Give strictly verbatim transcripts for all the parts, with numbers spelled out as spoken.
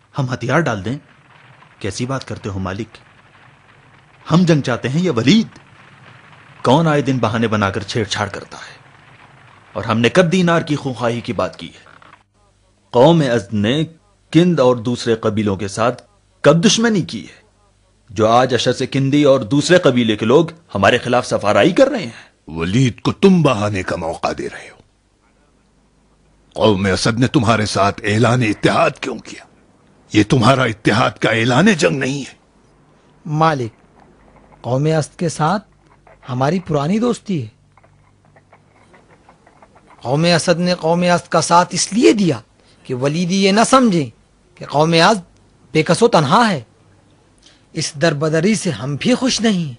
ہم ہتھیار ڈال دیں؟ کیسی بات کرتے ہو مالک؟ ہم جنگ چاہتے ہیں یا ولید؟ کون آئے دن بہانے بنا کر چھیڑ چھاڑ کرتا ہے؟ اور ہم نے کب دینار کی خونخواہی کی بات کی ہے؟ قوم ازد نے کند اور دوسرے قبیلوں کے ساتھ کب دشمنی کی ہے جو آج اشر کندی اور دوسرے قبیلے کے لوگ ہمارے خلاف سفارائی کر رہے ہیں؟ ولید کو تم بہانے کا موقع دے رہے ہو۔ قوم اسد نے تمہارے ساتھ اعلان اتحاد کیوں کیا؟ یہ تمہارا اتحاد کا اعلان جنگ نہیں ہے۔ مالک، قوم اسد کے ساتھ ہماری پرانی دوستی ہے۔ قوم اسد نے قوم اسد کا ساتھ اس لیے دیا کہ ولیدی یہ نہ سمجھیں کہ قوم اسد بے کس و تنہا ہے۔ اس دربدری سے ہم بھی خوش نہیں۔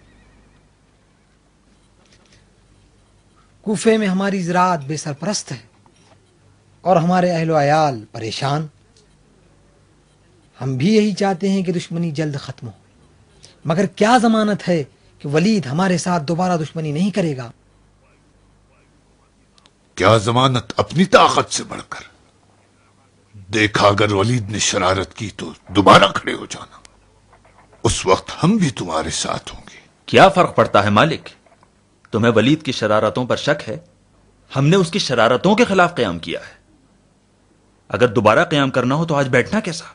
کوفے میں ہماری زراعت بے سرپرست ہے اور ہمارے اہل و عیال پریشان۔ ہم بھی یہی چاہتے ہیں کہ دشمنی جلد ختم ہو، مگر کیا ضمانت ہے کہ ولید ہمارے ساتھ دوبارہ دشمنی نہیں کرے گا؟ کیا ضمانت اپنی طاقت سے بڑھ کر؟ دیکھا اگر ولید نے شرارت کی تو دوبارہ کھڑے ہو جانا، اس وقت ہم بھی تمہارے ساتھ ہوں گے۔ کیا فرق پڑتا ہے مالک؟ تمہیں ولید کی شرارتوں پر شک ہے؟ ہم نے اس کی شرارتوں کے خلاف قیام کیا ہے۔ اگر دوبارہ قیام کرنا ہو تو آج بیٹھنا کیسا؟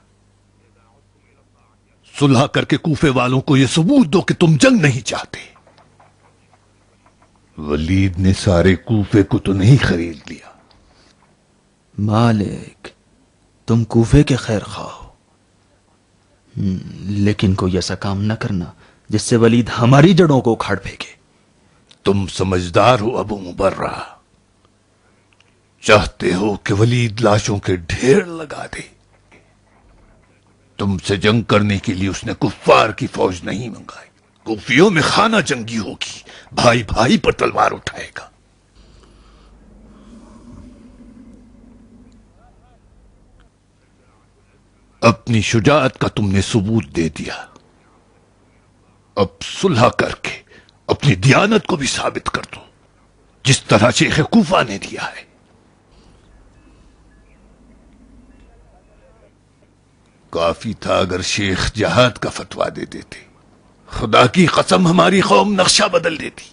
صلح کر کے کوفے والوں کو یہ ثبوت دو کہ تم جنگ نہیں چاہتے۔ ولید نے سارے کوفے کو تو نہیں خرید لیا۔ مالک، تم کوفے کے خیر خواہ ہو، لیکن کوئی ایسا کام نہ کرنا جس سے ولید ہماری جڑوں کو اکھاڑ پھینکے۔ تم سمجھدار ہو ابو مبرہ، چاہتے ہو کہ ولید لاشوں کے ڈھیر لگا دے۔ تم سے جنگ کرنے کے لیے اس نے کفار کی فوج نہیں منگائی۔ کوفیوں میں خانہ جنگی ہوگی، بھائی بھائی پر تلوار اٹھائے گا۔ اپنی شجاعت کا تم نے ثبوت دے دیا، اب صلح کر کے اپنی دیانت کو بھی ثابت کر دو، جس طرح شیخ کوفہ نے دیا ہے۔ کافی تھا اگر شیخ جہاد کا فتویٰ دے دیتے، خدا کی قسم ہماری قوم نقشہ بدل دیتی۔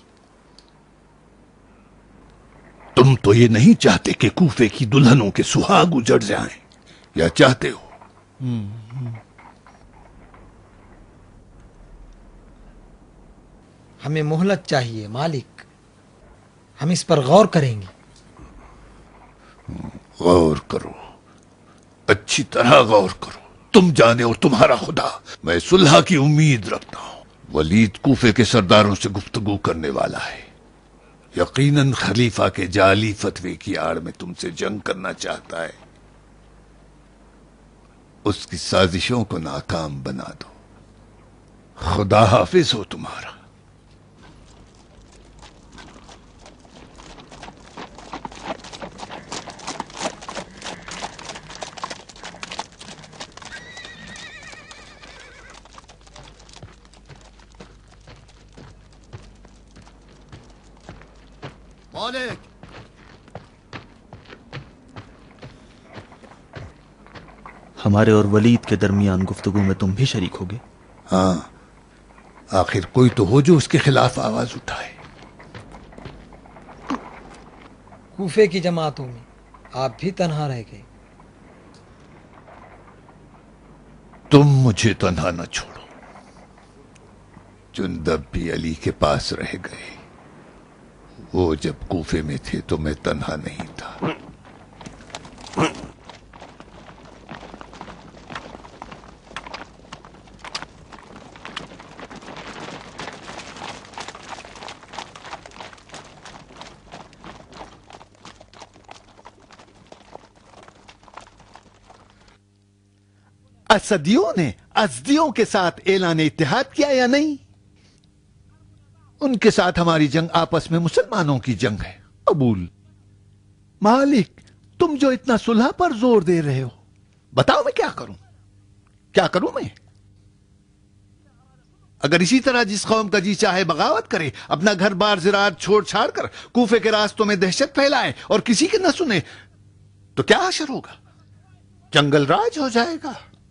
تم تو یہ نہیں چاہتے کہ کوفے کی دلہنوں کے سہاگ اجڑ جائیں، یا چاہتے ہو؟ ہمیں مہلت چاہیے مالک، ہم اس پر غور کریں گے۔ غور کرو، اچھی طرح غور کرو، تم جانے اور تمہارا خدا۔ میں صلح کی امید رکھتا ہوں۔ ولید کوفے کے سرداروں سے گفتگو کرنے والا ہے، یقیناً خلیفہ کے جعلی فتوے کی آڑ میں تم سے جنگ کرنا چاہتا ہے۔ اس کی سازشوں کو ناکام بنا دو۔ خدا حافظ ہو تمہارا۔ مالک، ہمارے اور ولید کے درمیان گفتگو میں تم بھی شریک ہوگے؟ ہاں، آخر کوئی تو ہو جو اس کے خلاف آواز اٹھائے۔ کوفے کی جماعتوں میں آپ بھی تنہا رہ گئے۔ تم مجھے تنہا نہ چھوڑو۔ جندب بھی علی کے پاس رہ گئے، وہ جب کوفے میں تھے تو میں تنہا نہیں تھا۔ اسدیوں نے ازدیوں کے ساتھ اعلان اتحاد کیا یا نہیں؟ ان کے ساتھ ہماری جنگ آپس میں مسلمانوں کی جنگ ہے۔ قبول۔ مالک، تم جو اتنا صلح پر زور دے رہے ہو، بتاؤ میں کیا کروں؟ کیا کروں میں؟ اگر اسی طرح جس قوم کا جی چاہے بغاوت کرے، اپنا گھر بار زراعت چھوڑ چھاڑ کر کوفے کے راستوں میں دہشت پھیلائے اور کسی کی نہ سنے، تو کیا حشر ہوگا؟ جنگل راج ہو جائے گا۔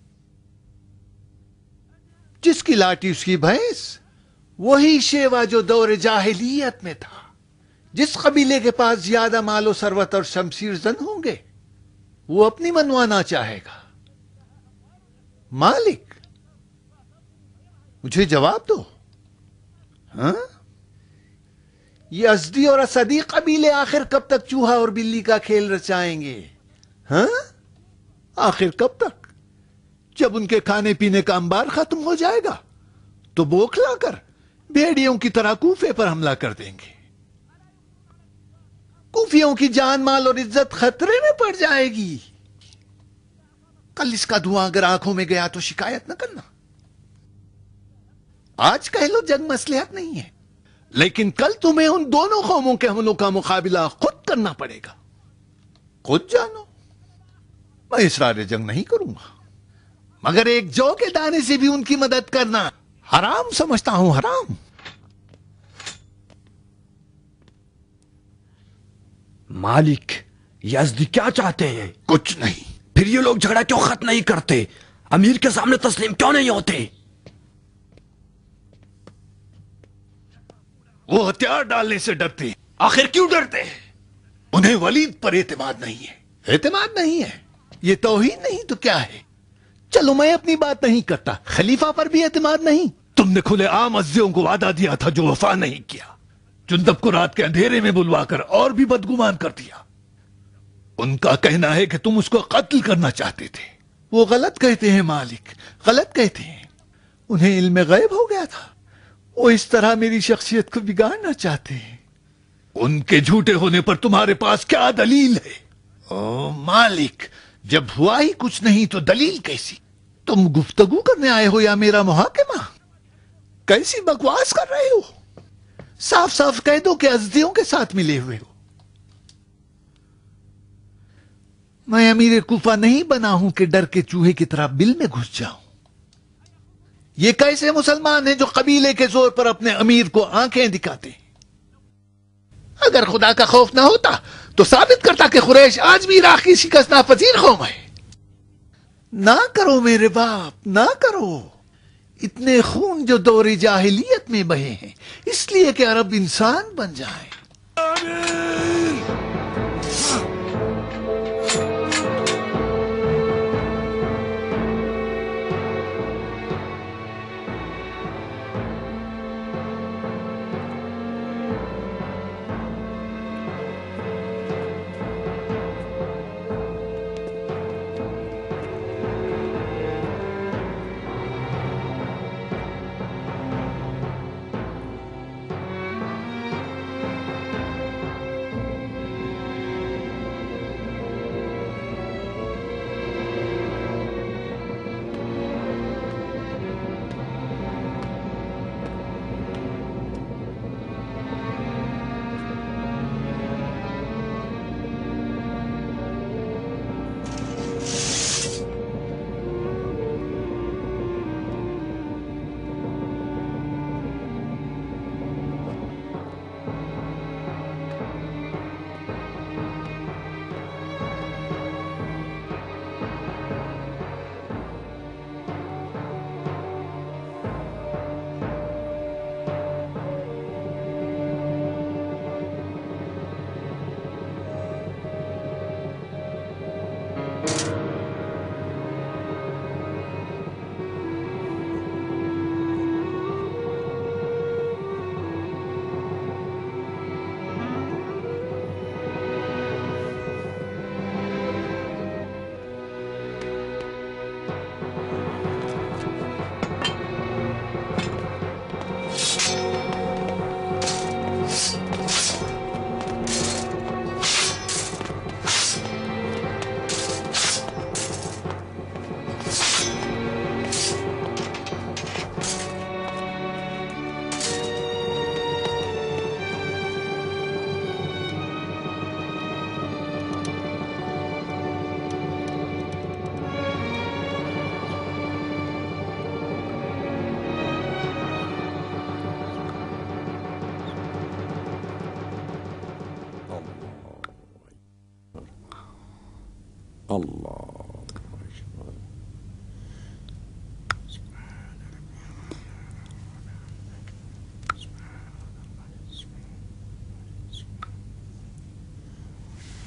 جس کی لاٹھی اس کی بھینس، وہی شیوا جو دور جاہلیت میں تھا. جس قبیلے کے پاس زیادہ مال و ثروت اور شمشیر زن ہوں گے وہ اپنی منوانا چاہے گا. مالک مجھے جواب دو. ہاں یہ ازدی اور اسدی قبیلے آخر کب تک چوہا اور بلی کا کھیل رچائیں گے؟ ہاں آخر کب تک؟ جب ان کے کھانے پینے کا انبار ختم ہو جائے گا تو بوکھلا کر بھیڑیوں کی طرح کوفے پر حملہ کر دیں گے. کوفیوں کی جان مال اور عزت خطرے میں پڑ جائے گی. کل اس کا دھواں اگر آنکھوں میں گیا تو شکایت نہ کرنا. آج کہہ لو جنگ مصلحت نہیں ہے، لیکن کل تمہیں ان دونوں قوموں کے حملوں کا مقابلہ خود کرنا پڑے گا. خود جانو میں اسرار جنگ نہیں کروں گا، مگر ایک جو کے دانے سے بھی ان کی مدد کرنا حرام سمجھتا ہوں. حرام. مالک یزدی کیا چاہتے ہیں؟ کچھ نہیں. پھر یہ لوگ جھگڑا کیوں ختم نہیں کرتے؟ امیر کے سامنے تسلیم کیوں نہیں ہوتے؟ وہ ہتھیار ڈالنے سے ڈرتے ہیں. آخر کیوں ڈرتے ہیں؟ انہیں ولید پر اعتماد نہیں ہے. اعتماد نہیں ہے یہ توہین نہیں تو کیا ہے؟ چلو میں اپنی بات نہیں کرتا. خلیفہ پر بھی اعتماد نہیں. تم نے کھلے عام عزیوں کو وعدہ دیا تھا جو وفا نہیں کیا. جندب کو رات کے اندھیرے میں بلوا کر اور بھی بدگمان کر دیا. ان کا کہنا ہے کہ تم اس کو قتل کرنا چاہتے تھے. وہ غلط کہتے ہیں مالک، غلط کہتے ہیں. انہیں علم غیب ہو گیا تھا. وہ اس طرح میری شخصیت کو بگاڑنا چاہتے ہیں. ان کے جھوٹے ہونے پر تمہارے پاس کیا دلیل ہے؟ او مالک جب ہوا ہی کچھ نہیں تو دلیل کیسی؟ تم گفتگو کرنے آئے ہو یا میرا محاکمہ؟ کیسی بکواس کر رہے ہو؟ صاف صاف کہہ دو کہ ازدیوں کے ساتھ ملے ہوئے ہو. میں امیر کوفہ نہیں بنا ہوں کہ ڈر کے چوہے کی طرح بل میں گھس جاؤں. یہ کیسے مسلمان ہیں جو قبیلے کے زور پر اپنے امیر کو آنکھیں دکھاتے ہیں؟ اگر خدا کا خوف نہ ہوتا تو ثابت کرتا کہ قریش آج بھی عراق کی شکست ناپذیر قوم ہے. نہ کرو میرے باپ نہ کرو. اتنے خون جو دور جاہلیت میں بہے ہیں اس لیے کہ عرب انسان بن جائیں. اللہ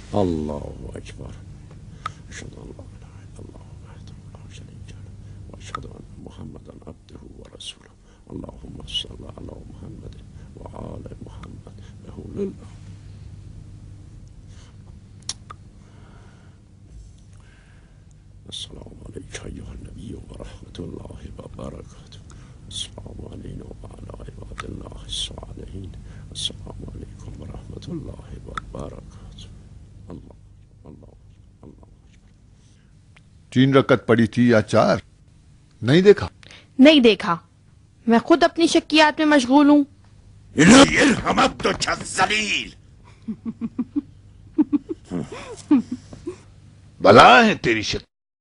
الله أكبر أشهد أن لا إله إلا الله وحده لا شريك له وأشهد أن محمدا عبده ورسوله اللهم صل على محمد وعلى محمد وهو لله. السلام عليك أيها النبي ورحمة الله وبركاته. السلام علينا وعلى عباد الله الصالحين. السلام عليكم ورحمة الله وبركاته. اللہ اللہ اللہ. تین رکعت پڑی تھی یا چار؟ نہیں دیکھا؟ نہیں دیکھا، میں خود اپنی شکیات میں مشغول ہوں. بلا ہے تیری شک.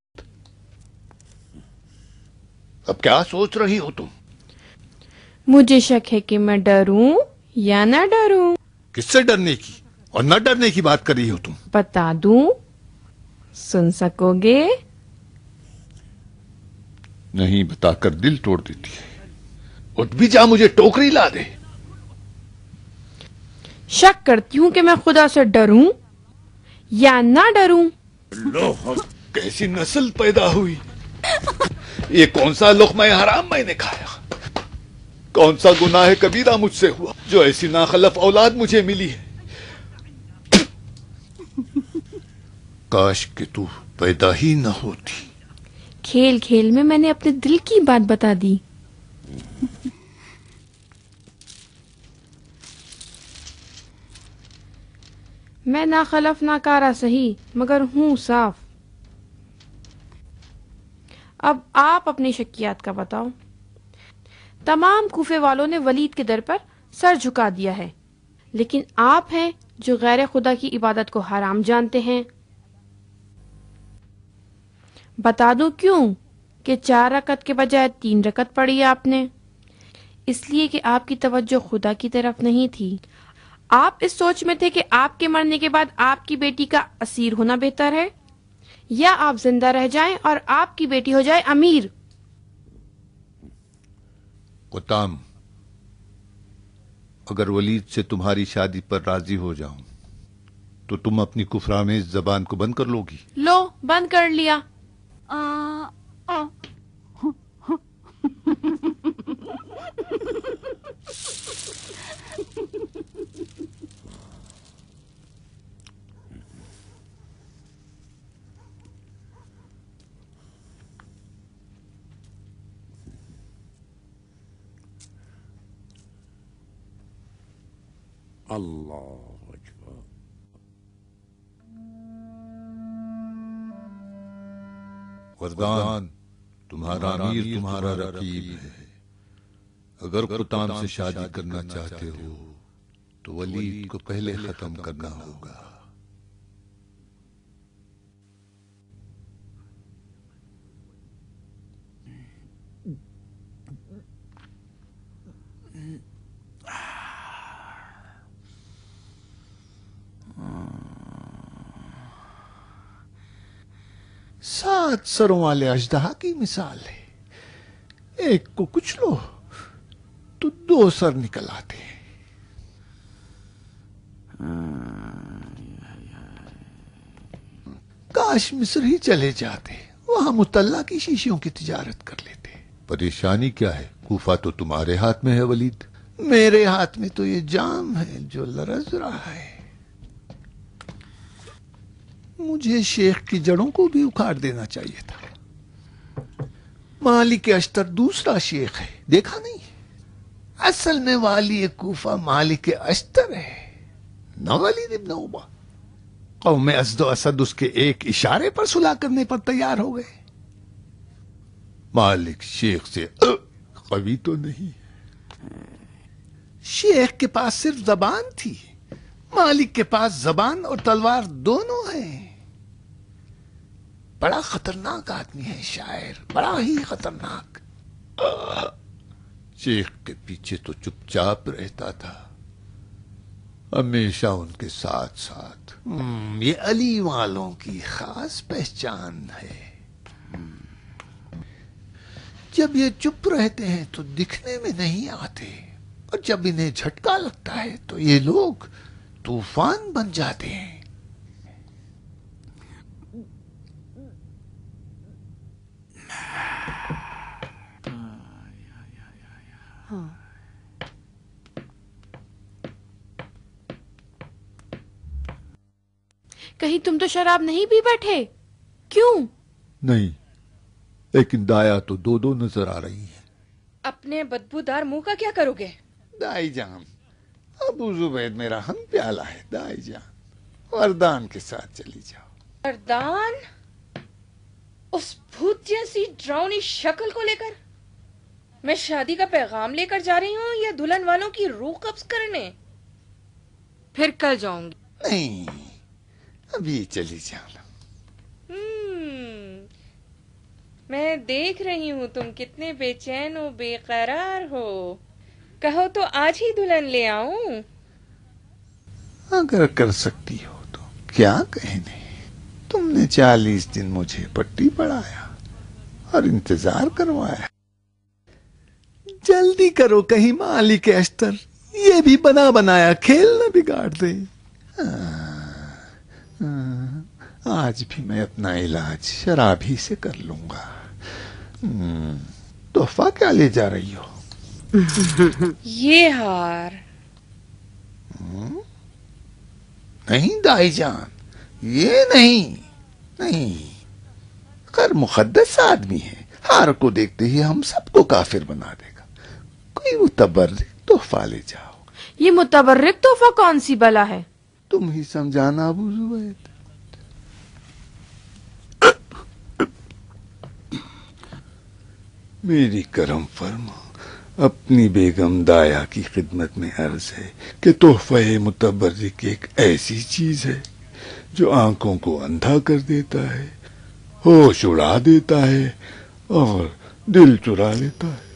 اب کیا سوچ رہی ہو تم؟ مجھے شک ہے کہ میں ڈروں یا نہ ڈروں. کس سے ڈرنے کی اور نہ ڈرنے کی بات کر رہی ہو تم؟ بتا دوں، سن سکو گے؟ نہیں بتا کر دل توڑ دیتی ہے. اٹھ بھی جا، مجھے ٹوکری لا دے. شک کرتی ہوں کہ میں خدا سے ڈروں یا نہ ڈروں. کیسی نسل پیدا ہوئی. یہ کون سا لقمہ حرام میں نے کھایا؟ کون سا گناہ کبیرہ مجھ سے ہوا جو ایسی ناخلف اولاد مجھے ملی ہے؟ کاش کہ تو پیدا ہی نہ ہوتی. کھیل کھیل میں میں نے اپنے دل کی بات بتا دی. میں ناخلف ناکارہ سہی مگر ہوں صاف. اب آپ اپنی شکیات کا بتاؤ. تمام کوفے والوں نے ولید کے در پر سر جھکا دیا ہے، لیکن آپ ہیں جو غیر خدا کی عبادت کو حرام جانتے ہیں. بتا دوں کیوں کہ چار رکعت کے بجائے تین رکعت پڑھی آپ نے؟ اس لیے کہ آپ کی توجہ خدا کی طرف نہیں تھی. آپ اس سوچ میں تھے کہ آپ کے مرنے کے بعد آپ کی بیٹی کا اسیر ہونا بہتر ہے یا آپ زندہ رہ جائیں اور آپ کی بیٹی ہو جائے امیر. قطام، اگر ولید سے تمہاری شادی پر راضی ہو جاؤں تو تم اپنی کفرامیز زبان کو بند کر لو گی؟ لو بند کر لیا. اللہ اکبر. وردان، تمہارا امیر تمہارا رقیب ہے. اگر قطام سے شادی کرنا چاہتے ہو تو ولید کو پہلے ختم کرنا ہوگا. سات سروں والے اژدہا کی مثال ہے. ایک کو کچھ لو تو دو سر نکل آتے ہیں. کاش مصر ہی چلے جاتے، وہاں مطلع کی شیشیوں کی تجارت کر لیتے. پریشانی کیا ہے؟ کوفہ تو تمہارے ہاتھ میں ہے ولید. میرے ہاتھ میں تو یہ جام ہے جو لرز رہا ہے. مجھے شیخ کی جڑوں کو بھی اکھاڑ دینا چاہیے تھا. مالک اشتر دوسرا شیخ ہے، دیکھا نہیں؟ اصل میں والی کوفہ مالک اشتر ہے، نہ ولید ابن عقبہ. قوم اسد و اسد اس کے ایک اشارے پر صلح کرنے پر تیار ہو گئے. مالک شیخ سے قوی تو نہیں. شیخ کے پاس صرف زبان تھی، مالک کے پاس زبان اور تلوار دونوں ہیں. بڑا خطرناک آدمی ہے شاعر، بڑا ہی خطرناک. شیخ کے پیچھے تو چپ چاپ رہتا تھا، ہمیشہ ان کے ساتھ ساتھ. یہ علی والوں کی خاص پہچان ہے. جب یہ چپ رہتے ہیں تو دکھنے میں نہیں آتے، اور جب انہیں جھٹکا لگتا ہے تو یہ لوگ طوفان بن جاتے ہیں. کہیں تم تو شراب نہیں پی بیٹھے؟ کیوں؟ نہیں، لیکن دایا تو دو دو نظر آ رہی ہیں۔ اپنے بدبودار منہ کا کیا کرو گے؟ دائی جان، ابو زبید میرا ہم پیالہ ہے، دائی جان وردان کے ساتھ چلی جاؤ۔ وردان؟ اس بھوت جیسی ڈراؤنی شکل کو لے کر؟ میں شادی کا پیغام لے کر جا رہی ہوں یا دلہن والوں کی روح قبض کرنے؟ پھر کل جاؤں گی۔ نہیں، ابھی چلی جانا۔ ہم، میں دیکھ رہی ہوں تم کتنے بے چین و بے قرار ہو۔ کہو تو آج ہی دلہن لے آؤں؟ اگر کر سکتی ہو تو کیا کہنے، تم نے چالیس دن مجھے پٹی پڑھایا اور انتظار کروایا۔ جلدی کرو، کہیں مالک اشتر یہ بھی بنا بنایا کھیل نہ بگاڑ دے۔ آج بھی میں اپنا علاج شراب ہی سے کر لوں گا۔ تحفہ کیا لے جا رہی ہو؟ یہ ہار۔ نہیں دائی جان، یہ نہیں نہیں، خیر مقدس آدمی ہے، ہار کو دیکھتے ہی ہم سب کو کافر بنا دے گا۔ کوئی متبرک تحفہ لے جاؤ۔ یہ متبرک تحفہ کون سی بلا ہے؟ تم ہی سمجھانا ابو زبید۔ میری کرم فرما، اپنی بیگم دایا کی خدمت میں عرض ہے کہ تحفہ متبرک ایک ایسی چیز ہے جو آنکھوں کو اندھا کر دیتا ہے، ہوش اڑا دیتا ہے اور دل چرا لیتا ہے۔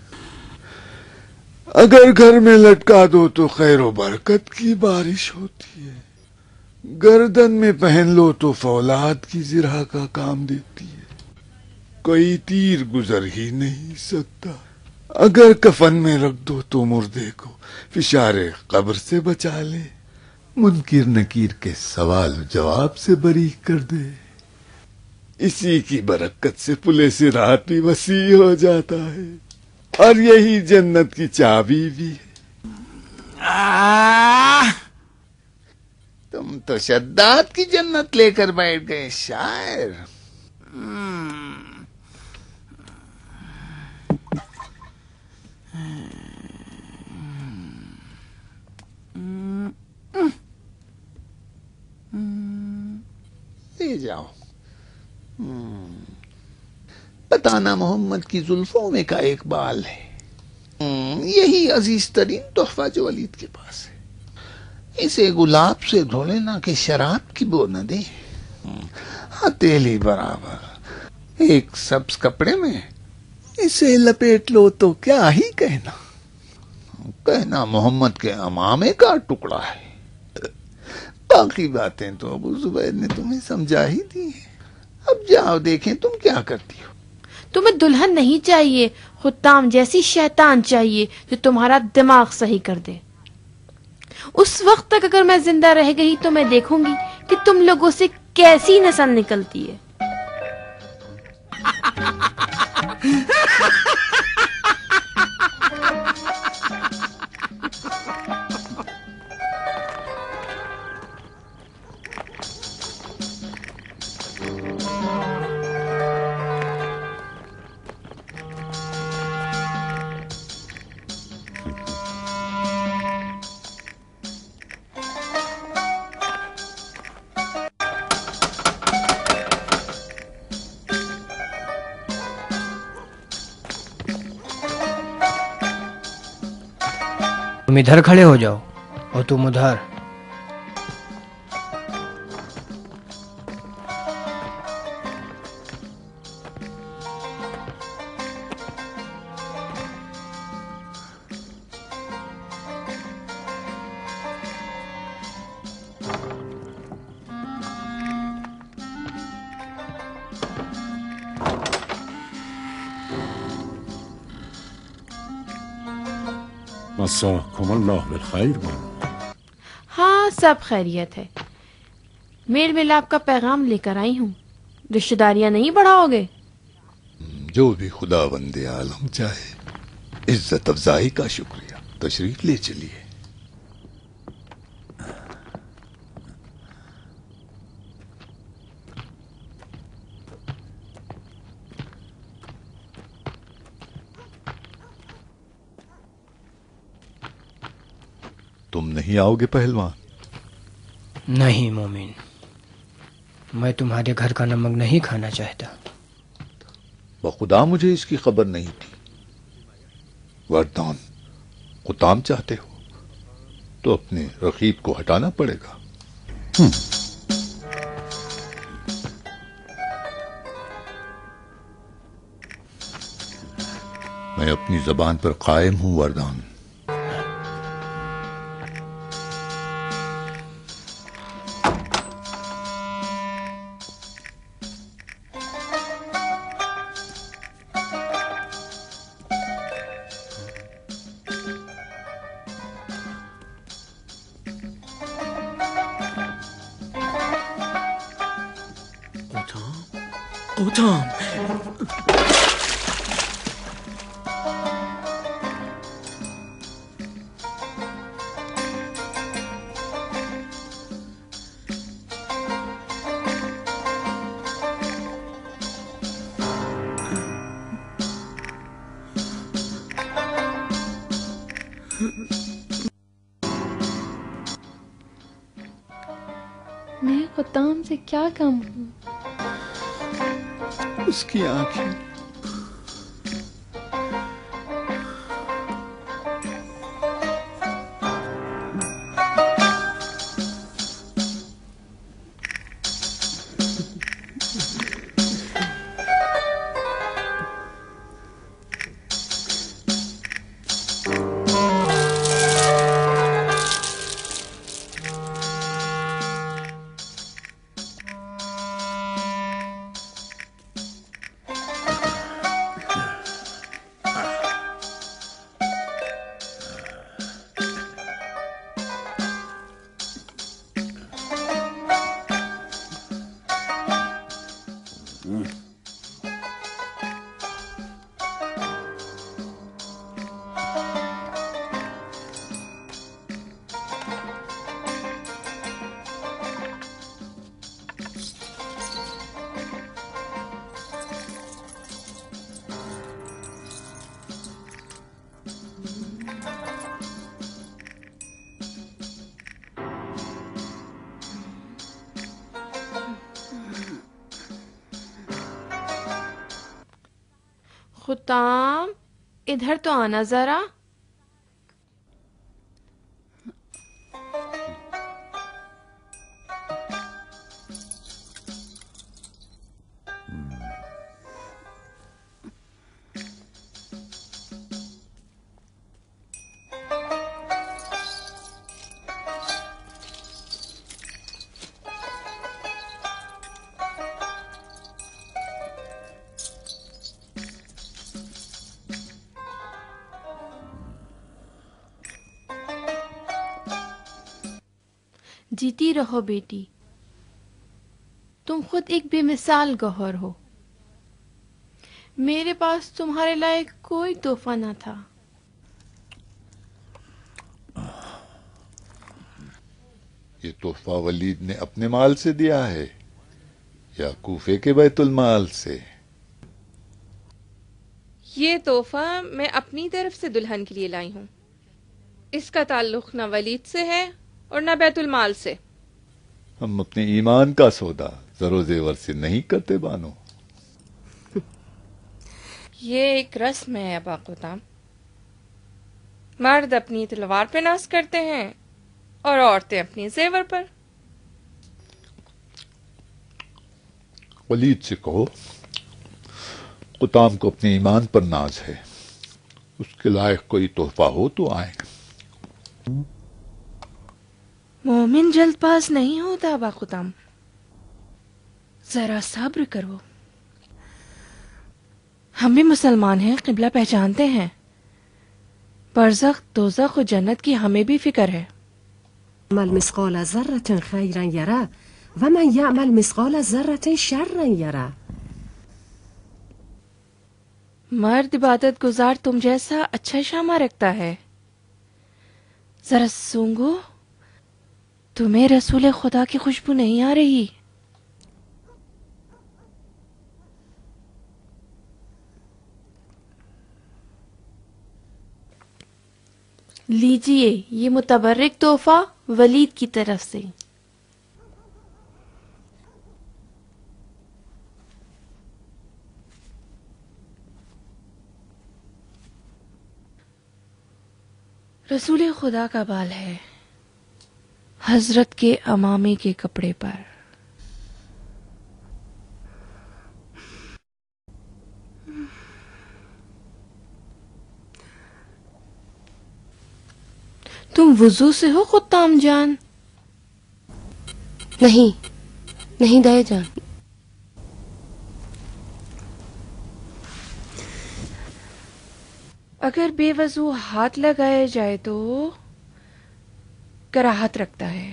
اگر گھر میں لٹکا دو تو خیر و برکت کی بارش ہوتی ہے، گردن میں پہن لو تو فولاد کی زرہ کا کام دیتی ہے، کوئی تیر گزر ہی نہیں سکتا۔ اگر کفن میں رکھ دو تو مردے کو فشار قبر سے بچا لے، منکر نکیر کے سوال جواب سے بری کر دے۔ اسی کی برکت سے پلے صراط بھی وسیع ہو جاتا ہے، اور یہی جنت کی چابی بھی ہے۔ تم تو شداد کی جنت لے کر بیٹھ گئے شاعر۔ لے جاؤ۔ بتانا محمد کی زلفوں میں کا ایک بال ہے، یہی عزیز ترین تحفہ جو ولید کے پاس ہے۔ اسے گلاب سے دھو لینا کہ شراب کی بو نہ دے، ہتھیلی برابر ایک سبز کپڑے میں اسے لپیٹ لو تو کیا ہی کہنا، کہنا محمد کے امامے کا ٹکڑا ہے۔ باقی باتیں تو ابو زبید نے تمہیں سمجھا ہی دی ہیں، اب جاؤ دیکھیں تم کیا کرتی ہو۔ تمہیں دلہن نہیں چاہیے، خدام جیسی شیطان چاہیے جو تمہارا دماغ صحیح کر دے۔ اس وقت تک اگر میں زندہ رہ گئی تو میں دیکھوں گی کہ تم لوگوں سے کیسی نسل نکلتی ہے۔ تم ادھر کھڑے ہو جاؤ اور تم ادھر۔ مساکم اللہ بالخیر مولانا۔ ہاں سب خیریت ہے، میل ملاپ کا پیغام لے کر آئی ہوں، رشتہ داریاں نہیں بڑھاؤ گے؟ جو بھی خدا بند عالم چاہے، عزت افزائی کا شکریہ، تشریف لے چلیے۔ تم نہیں آؤ گے پہلوان؟ نہیں مومن، میں تمہارے گھر کا نمک نہیں کھانا چاہتا۔ بخدا مجھے اس کی خبر نہیں تھی۔ وردان، قطام چاہتے ہو تو اپنے رقیب کو ہٹانا پڑے گا۔ میں اپنی زبان پر قائم ہوں وردان۔ قوتام، میں قطام سے کیا کم ہوں؟ اس کی آنکھیں قطام، ادھر تو آنا ذرا۔ جیتی رہو بیٹی، تم خود ایک بے مثال گوہر ہو۔ میرے پاس تمہارے لائق کوئی تحفہ نہ تھا۔ یہ تحفہ ولید نے اپنے مال سے دیا ہے یا کوفے کے بیت المال سے؟ یہ تحفہ میں اپنی طرف سے دلہن کے لیے لائی ہوں۔ اس کا تعلق نہ ولید سے ہے اور نہ بیت المال سے۔ ہم اپنے ایمان کا سودا زر و زیور سے نہیں کرتے بانو۔ یہ ایک رسم ہے ابا قطام۔ مرد اپنی تلوار پہ ناز کرتے ہیں اور عورتیں اپنی زیور پر۔ ولید سے کہو قطام کو اپنے ایمان پر ناز ہے، اس کے لائق کوئی تحفہ ہو تو آئے۔ مومن جلد باز نہیں ہوتا ابا قطام، ذرا صبر کرو۔ ہم بھی مسلمان ہیں، قبلہ پہچانتے ہیں۔ برزخ، دوزخ و جنت کی ہمیں بھی فکر ہے۔ يعمل مثقال ذرة خيرا يره ومن يعمل مثقال ذرة شرا يره۔ مرد عبادت گزار تم جیسا اچھا شامہ رکھتا ہے۔ ذرا سونگو، تمہیں رسول خدا کی خوشبو نہیں آ رہی؟ لیجئے یہ متبرک تحفہ ولید کی طرف سے. رسول خدا کا بال ہے حضرت کے امامے کے کپڑے پر. تم وضو سے ہو خطام جان؟ نہیں نہیں دائے جان. اگر بے وضو ہاتھ لگایا جائے تو کراہت رکھتا ہے.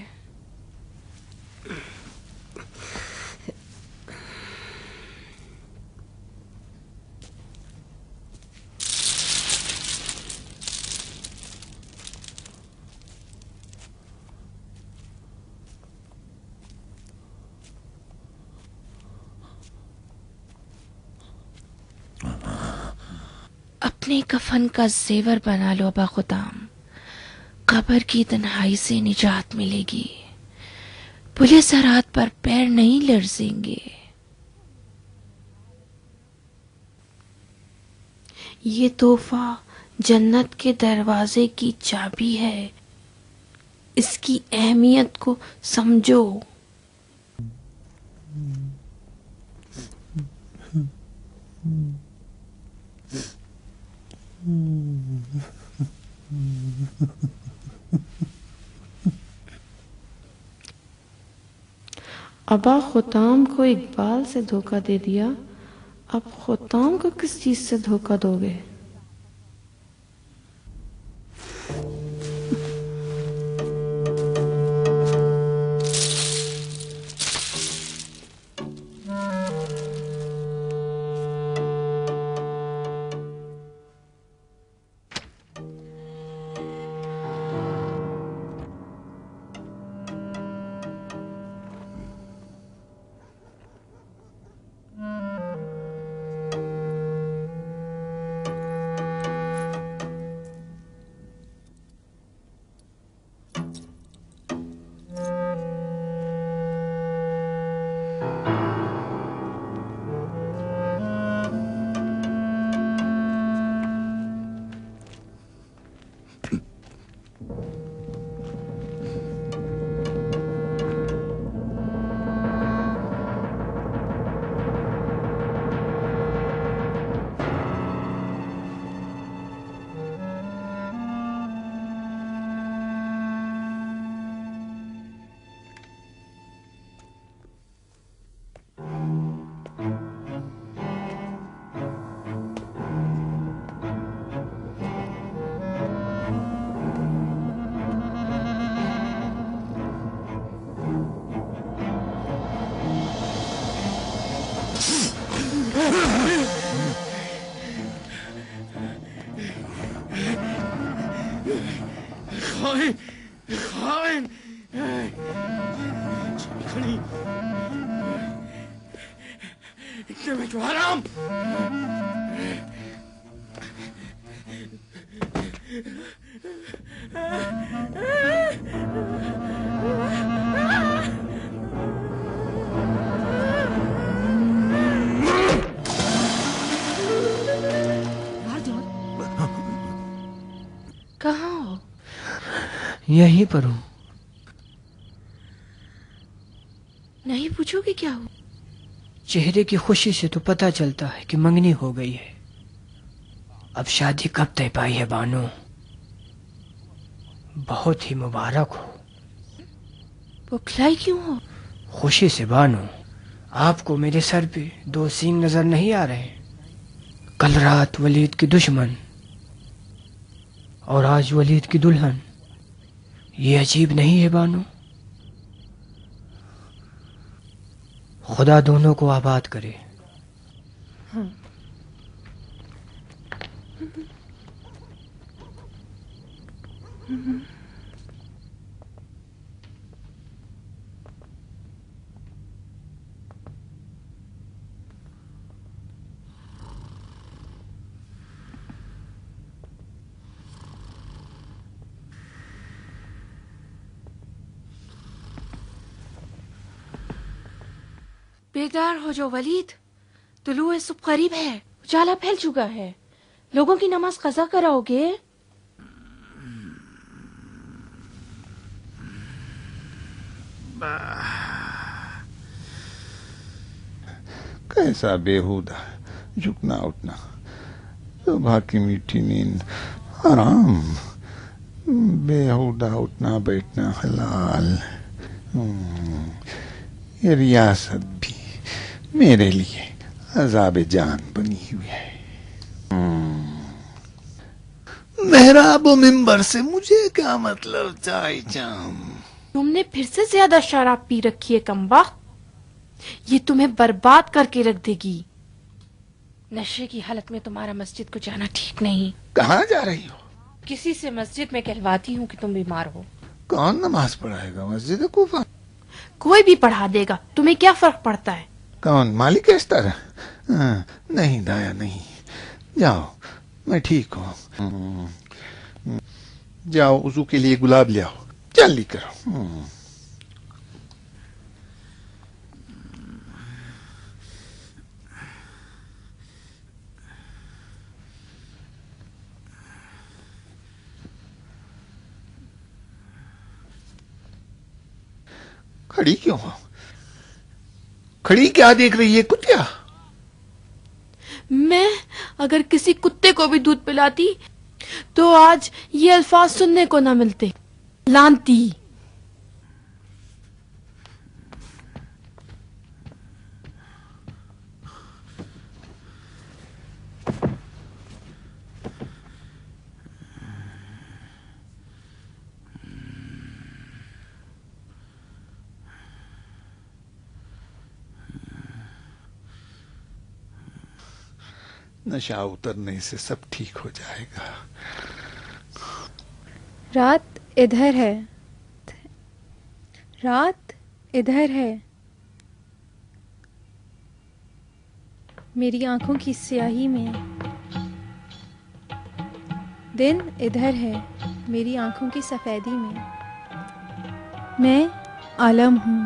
اپنے کفن کا زیور بنا لو ابا خطام، قبر کی تنہائی سے نجات ملے گی، پولیس رات پر پیر نہیں لرزیں گے. یہ تحفہ جنت کے دروازے کی چابی ہے، اس کی اہمیت کو سمجھو. ابا خطام کو اقبال سے دھوکہ دے دیا، اب خطام کو کس چیز سے دھوکہ دو گے؟ خائن خائن خنی اتنے جو حرام کہاں ہو؟ یہیں پر ہوں. نہیں پوچھو کہ کیا ہو؟ چہرے کی خوشی سے تو پتہ چلتا ہے کہ منگنی ہو گئی ہے. اب شادی کب طے پائی ہے بانو؟ بہت ہی مبارک ہو. بکھلائی کیوں ہو؟ خوشی سے بانو. آپ کو میرے سر پہ دو سینگ نظر نہیں آ رہے؟ کل رات ولید کی دشمن اور آج ولید کی دلہن. یہ عجیب نہیں ہے بانو؟ خدا دونوں کو آباد کرے. ہاں. بیدار ہو جو ولید، طلوع صبح قریب ہے، اجالا پھیل چکا ہے، لوگوں کی نماز قضا کراؤ گے؟ کیسا بےہودہ جھکنا اٹھنا، صبح کی میٹھی نیند آرام، بےہودہ اٹھنا بیٹھنا حلال۔ یہ ریاست بھی میرے لیے عذاب جان بنی ہوئی ہے۔ محراب و منبر سے مجھے کیا مطلب چائے جام؟ تم نے پھر سے زیادہ شراب پی رکھی ہے کمبخت، یہ تمہیں برباد کر کے رکھ دے گی۔ نشے کی حالت میں تمہارا مسجد کو جانا ٹھیک نہیں۔ کہاں جا رہی ہو؟ کسی سے مسجد میں کہلواتی ہوں کہ تم بیمار ہو۔ کون نماز پڑھائے گا؟ مسجد کوفہ کوئی بھی پڑھا دے گا، تمہیں کیا فرق پڑتا ہے؟ کون؟ مالک استر؟ نہیں دایا نہیں، جاؤ میں ٹھیک ہوں۔ جاؤ وضو کے لیے گلاب لے آؤ، جلدی کرو۔ کھڑی کیوں ہو؟ کھڑی کیا دیکھ رہی ہے کتیا؟ میں اگر کسی کتے کو بھی دودھ پلاتی تو آج یہ الفاظ سننے کو نہ ملتے، لانتی۔ نشہ اترنے سے سب ٹھیک ہو جائے گا۔ رات ادھر ہے، رات ادھر ہے، میری آنکھوں کی سیاہی میں، دن ادھر ہے میری آنکھوں کی سفیدی میں، میں عالم ہوں،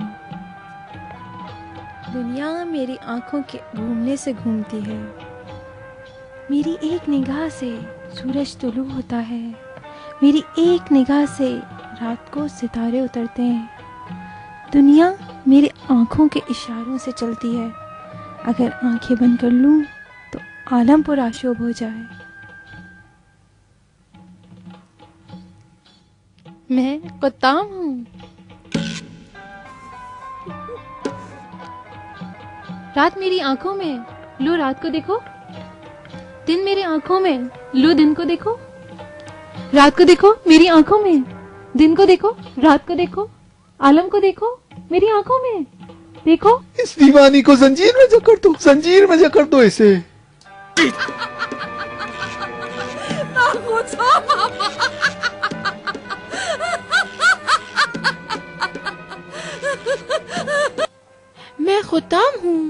دنیا میری آنکھوں کے گھومنے سے گھومتی ہے، میری ایک نگاہ سے سورج طلوع ہوتا ہے، میری ایک نگاہ سے رات کو ستارے اترتے ہیں، دنیا میری آنکھوں کے اشاروں سے چلتی ہے، اگر آنکھیں بند کر لوں تو عالم پر آشوب ہو جائے۔ میں قطام ہوں، رات میری آنکھوں میں، لو رات کو دیکھو، دن میری آنکھوں میں، لو دن کو دیکھو، رات کو دیکھو میری آنکھوں میں، دن کو دیکھو، رات کو دیکھو، عالم کو دیکھو میری آنکھوں میں، دیکھو۔ اس دیوانی کو زنجیر میں جکڑ دو، زنجیر میں جکڑ دو اسے۔ میں خطام ہوں۔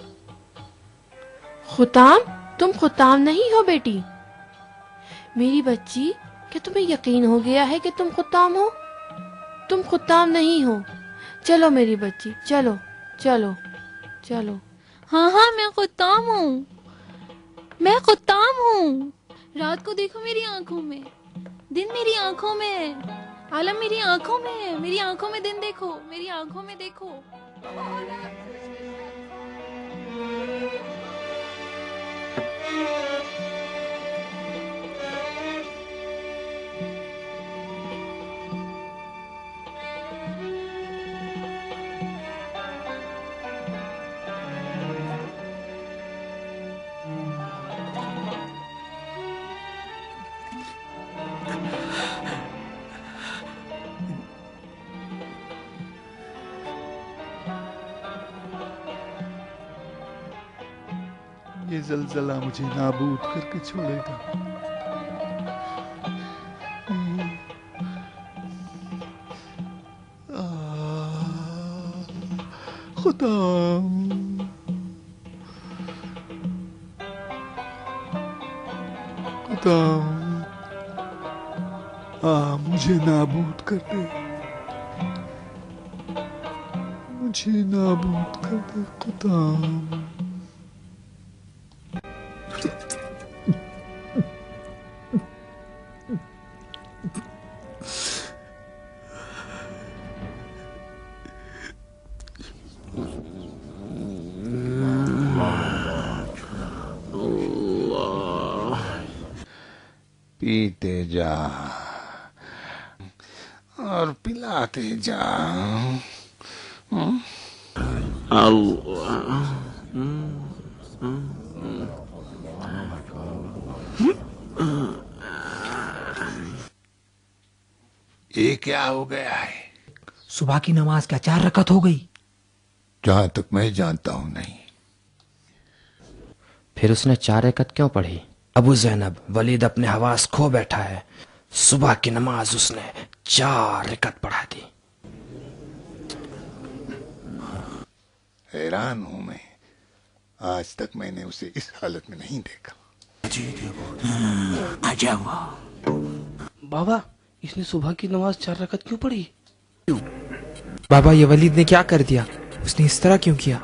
خطام؟ تم خطام نہیں ہو بیٹی میری بچی، کیا تمہیں یقین ہو گیا ہے کہ تم خطام ہو؟ تم خطام نہیں ہو، چلو میری بچی، چلو چلو چلو۔ ہاں ہاں میں خطام ہوں، میں خطام ہوں، رات کو دیکھو میری آنکھوں میں، دن میری آنکھوں میں، عالم میری آنکھوں میں، میری آنکھوں میں دن دیکھو، میری آنکھوں میں دیکھو۔ یہ زلزلہ مجھے نابود کر کے چھوڑے گا۔ خطام خطام آ مجھے نابود کر دے، مجھے نابود کر دے خدا. پیتے جا اور پلاتے جا. اللہ. یہ کیا ہو گیا ہے؟ صبح کی نماز کیا چار رکعت ہو گئی؟ جہاں تک میں جانتا ہوں نہیں. پھر اس نے چار رکعت کیوں پڑھی؟ ابو زینب، ولید اپنے حواس کھو بیٹھا ہے. صبح کی نماز اس نے چار رکعت پڑھا دی. حیران ہوں میں، آج تک میں نے اسے اس حالت میں نہیں دیکھا. بابا، اس نے صبح کی نماز چار رکعت کیوں پڑھی؟ بابا، یہ ولید نے کیا کر دیا؟ اس نے اس طرح کیوں کیا؟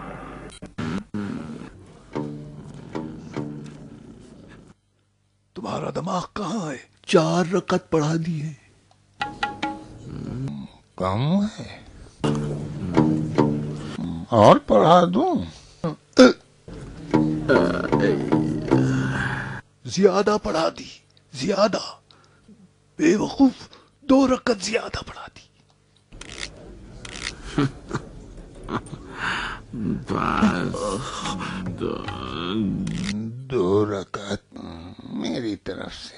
تمہارا دماغ کہاں ہے؟ چار رکعت پڑھا دی ہے. کم ہے اور پڑھا دوں؟ زیادہ پڑھا دی، زیادہ. بے وقوف، دو رکعت زیادہ پڑھا دی. دو رکعت میری طرف سے.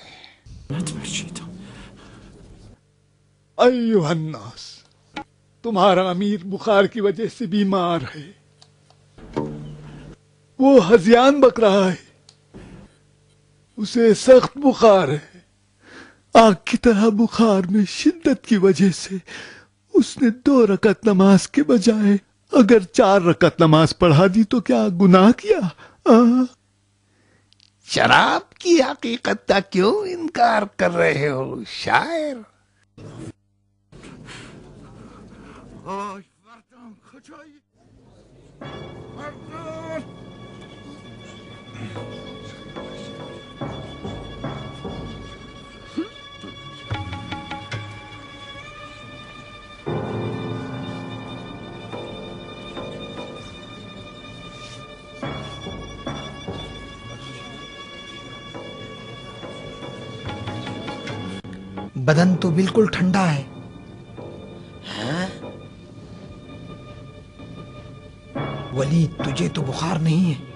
ایوہ الناس، تمہارا امیر بخار کی وجہ سے بیمار ہے. وہ ہذیان بک رہا ہے، اسے سخت بخار ہے. آگ کی طرح بخار میں شدت کی وجہ سے اس نے دو رکعت نماز کے بجائے اگر چار رکعت نماز پڑھا دی تو کیا گناہ کیا؟ آہ. شراب کی حقیقت کا کیوں انکار کر رہے ہو شاعر؟ بدن تو بالکل ٹھنڈا ہے. ولید، تجھے تو بخار نہیں ہے.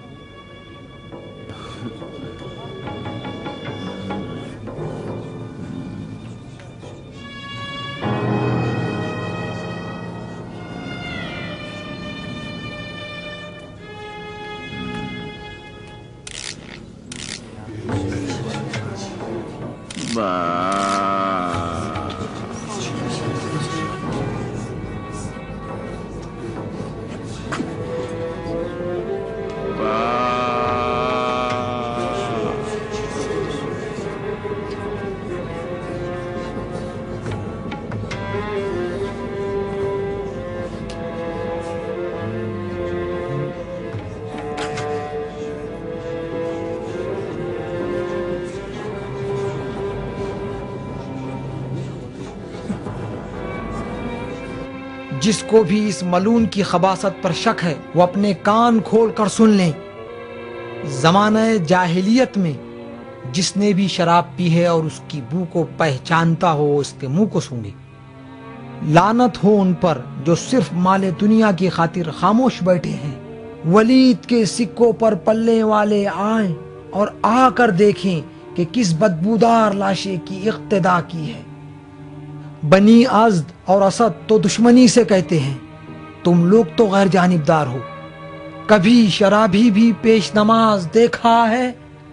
جس کو بھی اس ملون کی خباثت پر شک ہے وہ اپنے کان کھول کر سن لیں. زمانہ جاہلیت میں جس نے بھی شراب پی ہے اور اس کی بو کو پہچانتا ہو اس کے منہ کو سونگے. لعنت ہو ان پر جو صرف مال دنیا کی خاطر خاموش بیٹھے ہیں. ولید کے سکوں پر پلنے والے آئیں اور آ کر دیکھیں کہ کس بدبودار لاشے کی اقتدا کی ہے. بنی ازد اور اسد تو دشمنی سے کہتے ہیں، تم لوگ تو غیر جانبدار ہو. کبھی شرابی بھی پیش نماز دیکھا ہے؟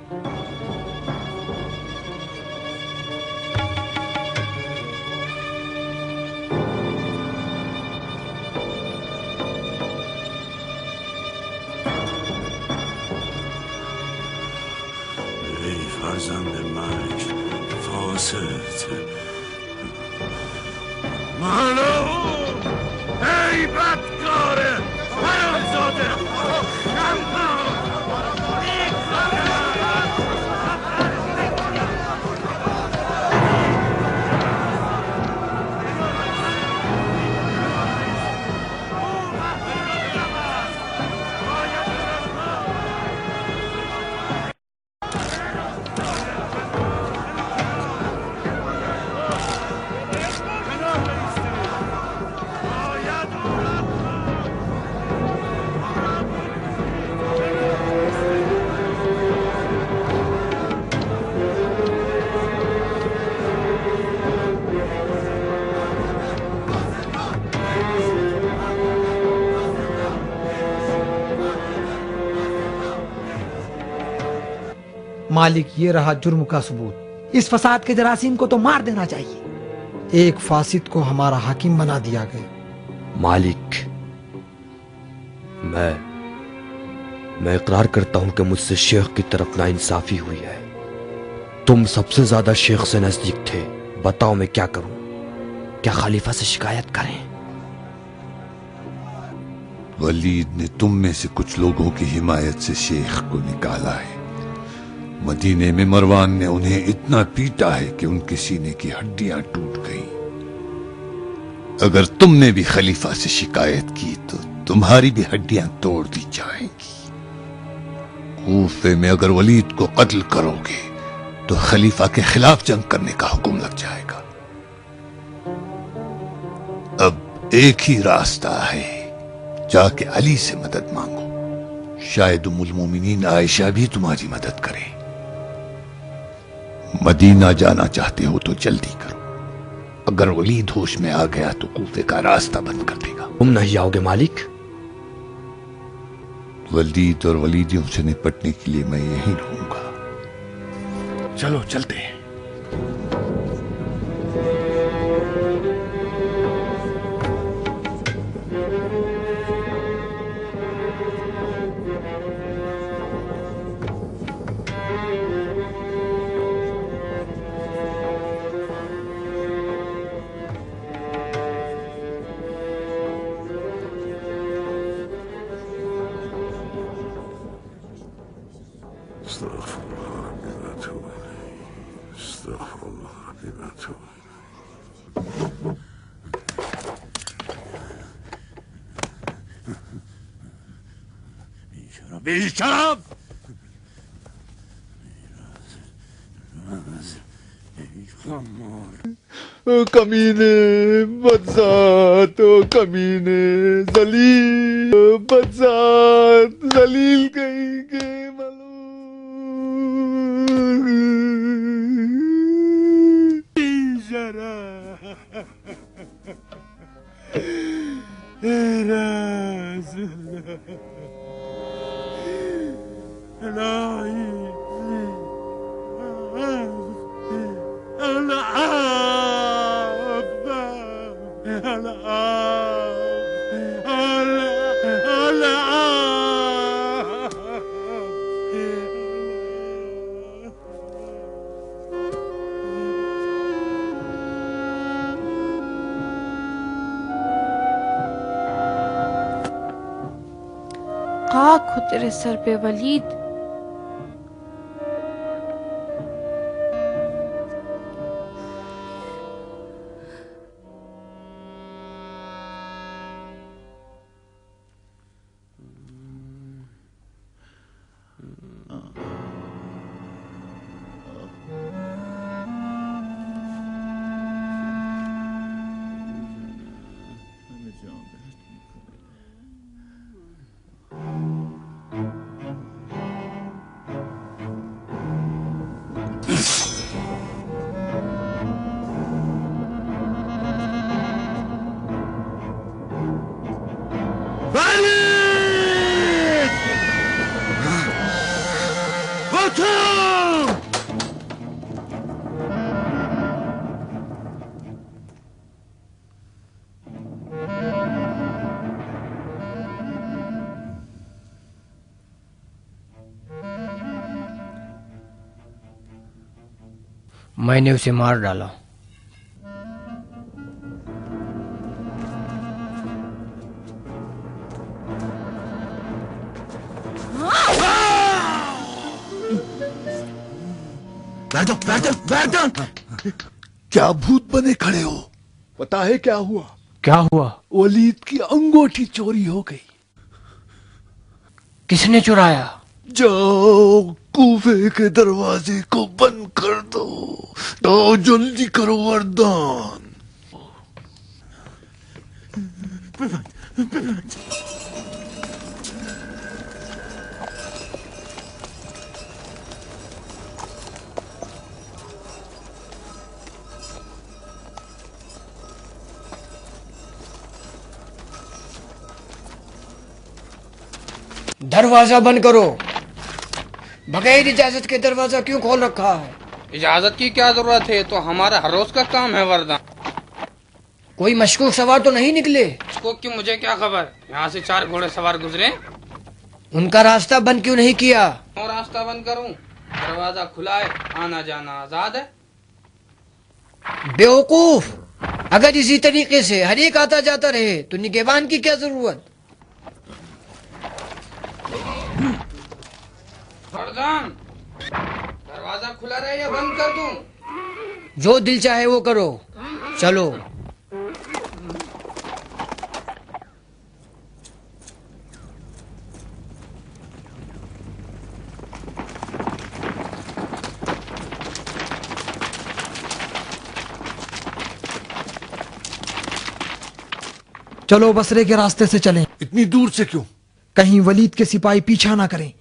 ای فرزند مرگ، فاسد، مالو، ای بدکار مالک یہ رہا جرم کا ثبوت، اس فساد کے جراثیم کو تو مار دینا چاہیے، ایک فاسد کو ہمارا حاکم بنا دیا گیا۔ مالک، میں میں اقرار کرتا ہوں کہ مجھ سے شیخ کی طرف ناانصافی ہوئی ہے۔ تم سب سے زیادہ شیخ سے نزدیک تھے، بتاؤ میں کیا کروں؟ کیا خلیفہ سے شکایت کریں؟ ولید نے تم میں سے کچھ لوگوں کی حمایت سے شیخ کو نکالا ہے۔ مدینے میں مروان نے انہیں اتنا پیٹا ہے کہ ان کے سینے کی ہڈیاں ٹوٹ گئیں۔ اگر تم نے بھی خلیفہ سے شکایت کی تو تمہاری بھی ہڈیاں توڑ دی جائیں گی۔ کوفے میں اگر ولید کو قتل کرو گے تو خلیفہ کے خلاف جنگ کرنے کا حکم لگ جائے گا۔ اب ایک ہی راستہ ہے، جا کے علی سے مدد مانگو، شاید ام المومنین عائشہ بھی تمہاری مدد کرے۔ مدینہ جانا چاہتے ہو تو جلدی کرو، اگر ولید ہوش میں آ گیا تو کوفے کا راستہ بند کر دے گا۔ تم نہیں آؤ گے مالک؟ ولید اور ولیدیوں سے نپٹنے کے لیے میں یہیں رہوں گا۔ چلو چلتے ہیں۔ شراب کمینے بدذات، او کمینے ذلیل بدذات، ذلیل کہیں گے خاک ہو تیرے سر پہ ولید۔ میں نے اسے مار ڈالا۔ کیا بھوت بنے کھڑے ہو؟ پتا ہے کیا ہوا؟ کیا ہوا؟ ولید کی انگوٹھی چوری ہو گئی۔ کس نے چرایا؟ جاؤ کوفے کے دروازے کو بند کر دو، جاؤ جلدی کرو وردان۔ دروازہ بند کرو۔ بغیر اجازت کے دروازہ کیوں کھول رکھا ہے؟ اجازت کی کیا ضرورت ہے، تو ہمارا ہر روز کا کام ہے وردان۔ کوئی مشکوک سوار تو نہیں نکلے؟ مشکوک کی مجھے کیا خبر، یہاں سے چار گھوڑے سوار گزرے۔ ان کا راستہ بند کیوں نہیں کیا؟ کیوں راستہ بند کروں، دروازہ کھلا ہے، آنا جانا آزاد ہے۔ بیوقوف، اگر اسی طریقے سے ہر ایک آتا جاتا رہے تو نگہبان کی کیا ضرورت؟ وردان، دروازہ کھلا رہے یا بند کر دوں؟ جو دل چاہے وہ کرو، چلو۔ چلو بصرے کے راستے سے چلیں۔ اتنی دور سے کیوں؟ کہیں ولید کے سپاہی پیچھا نہ کریں۔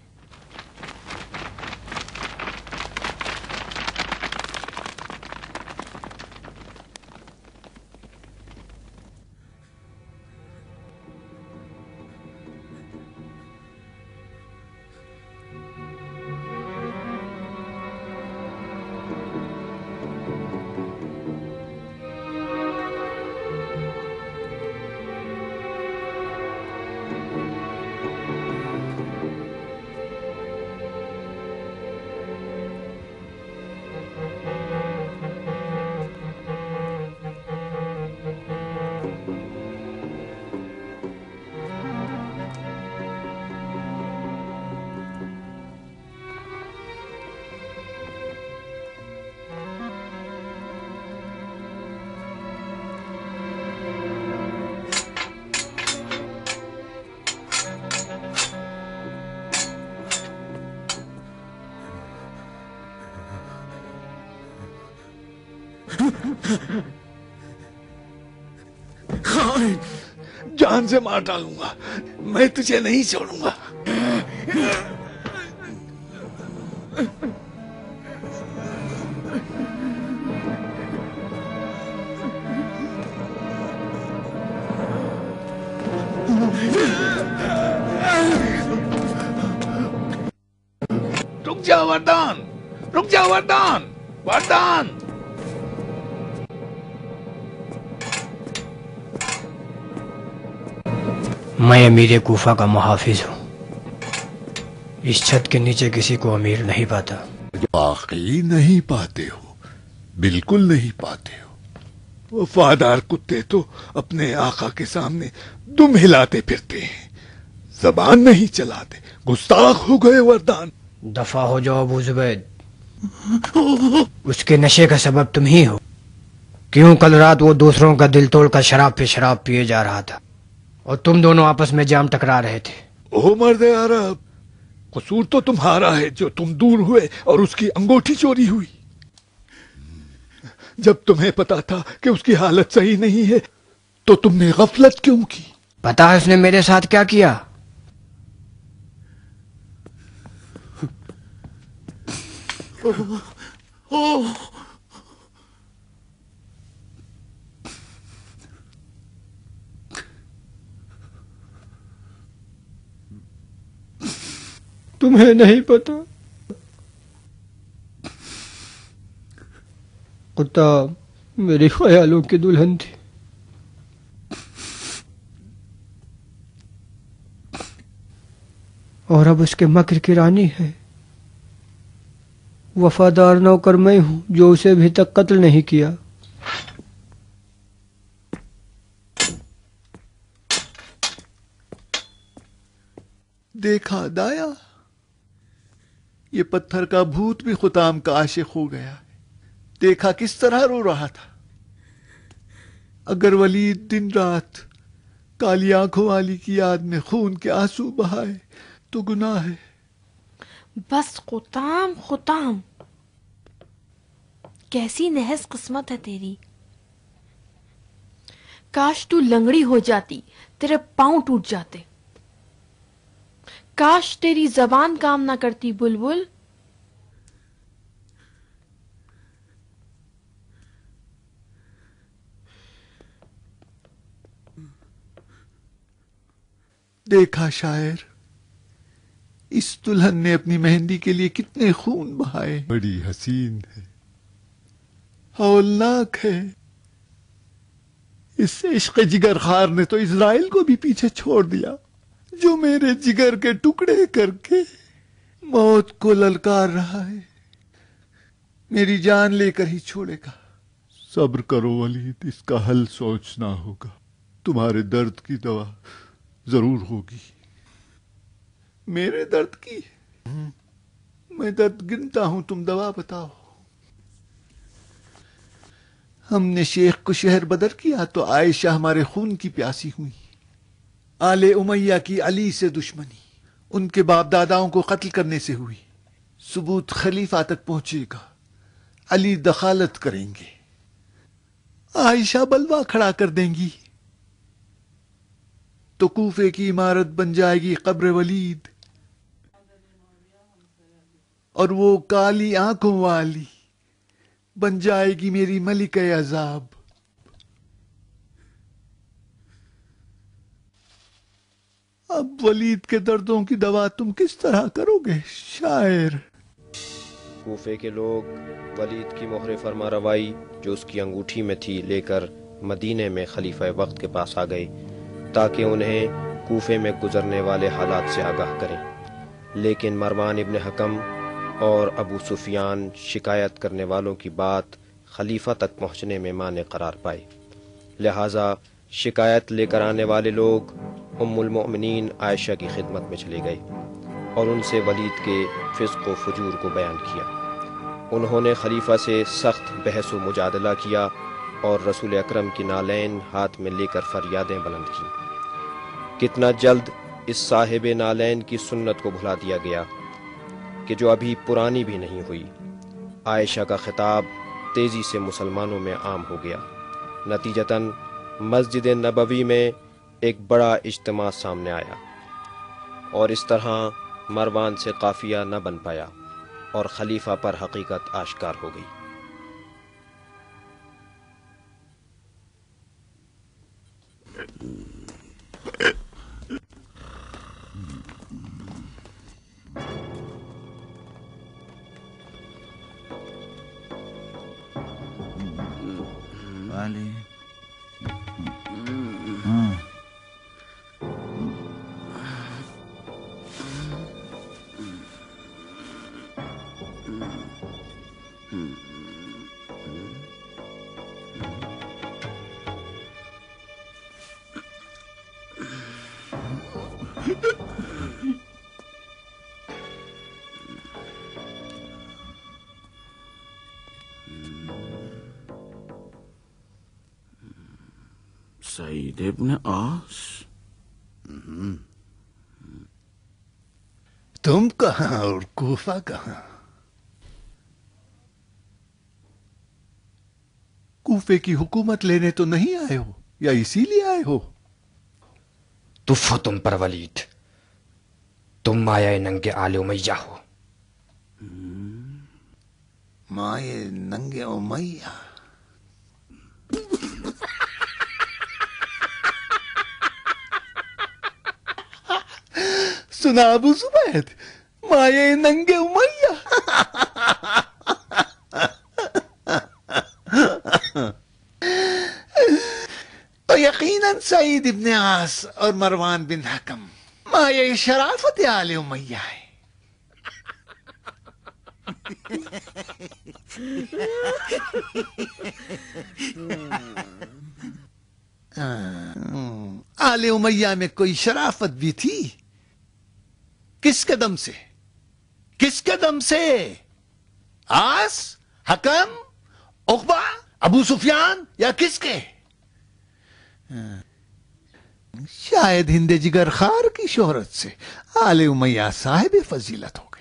خائن، جان سے مار ڈالوں گا، میں تجھے نہیں چھوڑوں گا۔ رک جا وردان، رک جا وردان، وردان۔ میں امیر کوفہ کا محافظ ہوں، اس چھت کے نیچے کسی کو امیر نہیں پاتا۔ واقعی نہیں پاتے ہو، بالکل نہیں پاتے ہو۔ وفادار کتے تو اپنے آقا کے سامنے دم ہلاتے پھرتے ہیں، زبان نہیں چلاتے، گستاخ ہو گئے وردان۔ دفع ہو جاؤ ابو زبید، اس کے نشے کا سبب تم ہی ہو۔ کیوں کل رات وہ دوسروں کا دل توڑ کر شراب پہ شراب پیے جا رہا تھا اور تم دونوں آپس میں جام ٹکرا رہے تھے۔ او مرد عرب، قصور تو تمہارا ہے جو تم دور ہوئے اور اس کی انگوٹھی چوری ہوئی۔ جب تمہیں پتا تھا کہ اس کی حالت صحیح نہیں ہے تو تم نے غفلت کیوں کی؟ پتا ہے اس نے میرے ساتھ کیا کیا؟ تمہیں نہیں پتا؟ کتا میری خیالوں کی دلہن تھی، اور اب اس کے مکر کی رانی ہے۔ وفادار نوکر میں ہوں جو اسے ابھی تک قتل نہیں کیا۔ دیکھا دایا، یہ پتھر کا بھوت بھی خطام کا عاشق ہو گیا ہے۔ دیکھا کس طرح رو رہا تھا۔ اگر ولید دن رات کالی آنکھوں والی کی یاد میں خون کے آنسو بہائے تو گناہ ہے۔ بس خطام خطام، کیسی نحس قسمت ہے تیری۔ کاش تو لنگڑی ہو جاتی، تیرے پاؤں ٹوٹ جاتے۔ کاش تیری زبان کام نہ کرتی بلبل۔ دیکھا شاعر، اس دلہن نے اپنی مہندی کے لیے کتنے خون بہائے. بڑی حسین ہے، ہولناک ہے. اس عشق جگر خار نے تو اسرائیل کو بھی پیچھے چھوڑ دیا، جو میرے جگر کے ٹکڑے کر کے موت کو للکار رہا ہے. میری جان لے کر ہی چھوڑے گا. صبر کرو ولید، اس کا حل سوچنا ہوگا. تمہارے درد کی دوا ضرور ہوگی. میرے درد کی؟ میں درد گنتا ہوں، تم دوا بتاؤ. ہم نے شیخ کو شہر بدر کیا تو عائشہ ہمارے خون کی پیاسی ہوئی. آل امیہ کی علی سے دشمنی ان کے باپ داداؤں کو قتل کرنے سے ہوئی. ثبوت خلیفہ تک پہنچے گا، علی دخالت کریں گے، عائشہ بلوا کھڑا کر دیں گی تو کوفے کی عمارت بن جائے گی قبر ولید، اور وہ کالی آنکھوں والی بن جائے گی میری ملکہ عذاب. اب ولید کے دردوں کی دوا تم کس طرح کرو گے شاعر؟ کوفے کے لوگ ولید کی مہر فرما روائی جو اس کی انگوٹھی میں تھی لے کر مدینے میں خلیفہ وقت کے پاس آ گئے تاکہ انہیں کوفے میں گزرنے والے حالات سے آگاہ کریں. لیکن مروان ابن حکم اور ابو سفیان شکایت کرنے والوں کی بات خلیفہ تک پہنچنے میں مانع قرار پائے. لہٰذا شکایت لے کر آنے والے لوگ ام المؤمنین عائشہ کی خدمت میں چلے گئے اور ان سے ولید کے فسق و فجور کو بیان کیا. انہوں نے خلیفہ سے سخت بحث و مجادلہ کیا اور رسول اکرم کی نالین ہاتھ میں لے کر فریادیں بلند کیں. کتنا جلد اس صاحب نالین کی سنت کو بھلا دیا گیا کہ جو ابھی پرانی بھی نہیں ہوئی. عائشہ کا خطاب تیزی سے مسلمانوں میں عام ہو گیا. نتیجتاً مسجد نبوی میں ایک بڑا اجتماع سامنے آیا اور اس طرح مروان سے قافیہ نہ بن پایا اور خلیفہ پر حقیقت آشکار ہو گئی. والی سعید ابن آس، تم کہاں اور کوفہ کہاں؟ کوفے کی حکومت لینے تو نہیں آئے ہو یا اسی لیے آئے ہو؟ تف ہو تم پر ولید، تم مایہ ننگے آل امیہ ہو. مایہ ننگے امیہ؟ سنا ابو زبید، مایہ ننگے امیہ؟ تو یقیناً سعید ابن عاص اور مروان بن حکم مایہ شرافت آل امیہ ہے. آل امیہ میں کوئی شرافت بھی تھی؟ کس قدم سے؟ کس قدم سے؟ عاص، حکم، عقبہ، ابو سفیان یا کس کے؟ شاید ہند جگر خار کی شہرت سے آل امیہ صاحب فضیلت ہو.